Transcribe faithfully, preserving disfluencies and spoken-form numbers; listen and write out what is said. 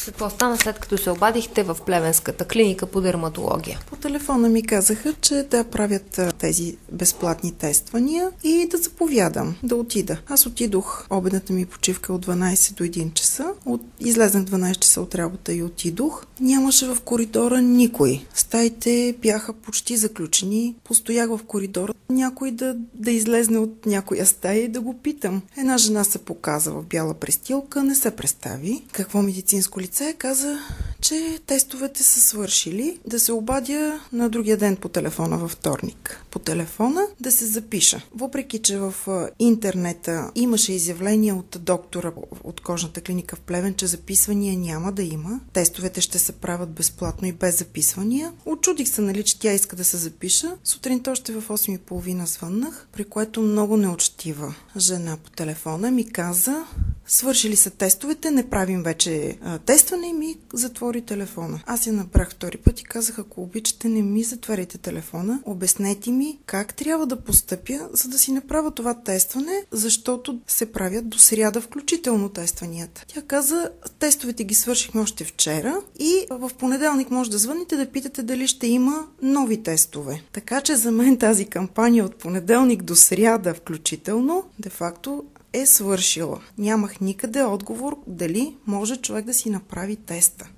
Какво стана след като се обадихте в Плевенската клиника по дерматология? По телефона ми казаха, че да правят тези безплатни тествания и да заповядам, да отида. Аз отидох, обедната ми почивка от дванайсет до един часа. От... Излезнах дванайсет часа от работа и отидох. Нямаше в коридора никой. Стаите бяха почти заключени. Постоях в коридора. Някой да, да излезне от някоя стая и да го питам. Една жена се показа в бяла престилка, не се представи. Какво медицинско лице каза, че тестовете са свършили, да се обадя на другия ден по телефона във вторник. По телефона да се запиша. Въпреки, че в интернета имаше изявление от доктора от кожната клиника в Плевен, че записвания няма да има. Тестовете ще се правят безплатно и без записвания. Очудих се, нали, че тя иска да се запиша. Сутринта още в осем и половина звъннах, при което много неучтива жена по телефона ми каза: свършили са тестовете, не правим вече а, тестване, и ми затвори телефона. Аз я набрах втори път и казах: ако обичате, не ми затваряйте телефона, обяснете ми как трябва да постъпя, за да си направя това тестване, защото се правят до сряда включително тестванията. Тя каза: тестовете ги свършихме още вчера и в понеделник може да звъните да питате дали ще има нови тестове. Така че за мен тази кампания от понеделник до сряда включително, де-факто, е свършила. Нямах никъде отговор дали може човек да си направи теста.